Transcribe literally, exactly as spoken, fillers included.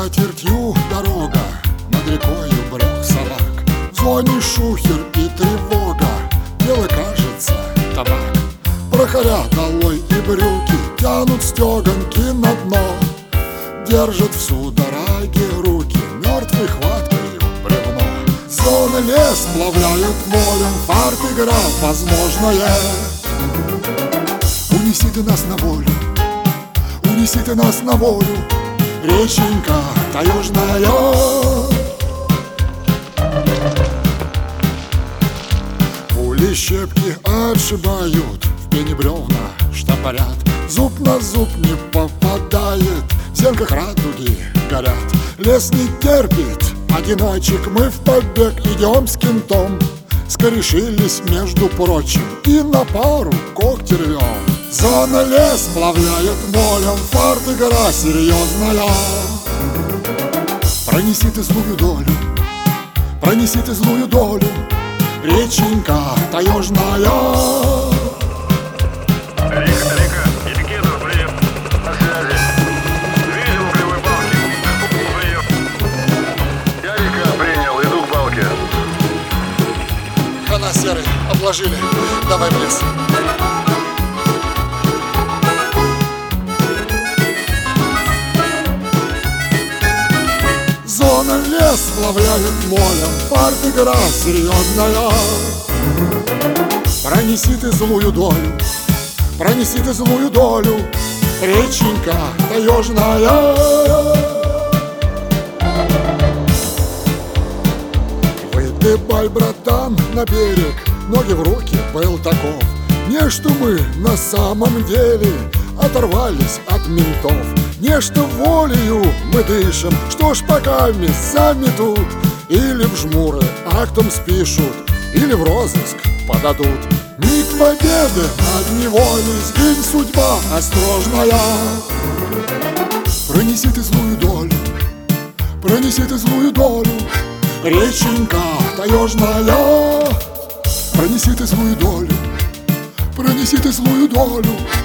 скатертью дорога, над рекою брёг собак. В зоне шухер и тревога, дело кажется табак. Прохоря долой и брюки тянут стёганки на дно, держат в судороге руки мёртвой хваткою бревно. Зоны лес плавляют молем, фарт игра возможная. Унеси ты нас на волю, унеси ты нас на волю, реченька таежная. Пули щепки отшибают, в пене бревна штопорят, зуб на зуб не попадает, в зенках радуги горят. Лес не терпит одиночек, мы в побег идем с кентом. Скорешились, между прочим, и на пару когти рвем. Зона лес плавляет молем, фарт игра серьезная. Пронеси ты злую долю, пронеси ты злую долю, реченька таежная. Река, река, я Кедр, привет, на связи. Видел кривой балки? Прием. Я река принял, иду к балке. Хана, серый, обложили, давай в лес. Зона лес плавляет молем, фарт игра серьезная. Пронеси ты злую долю, пронеси ты злую долю, реченька таежная. Выдыбай, братан, на берег, ноги в руки, был таков. Не что мы на самом деле оторвались от ментов, не что волею мы дышим, что ж пока мы сами тут. Или в жмуры актом спишут, или в розыск подадут. Миг победы над неволей, сгинь, судьба осторожная. Пронеси ты злую долю, пронеси ты злую долю, реченька таежная. Пронеси ты злую долю, пронеси ты злую долю,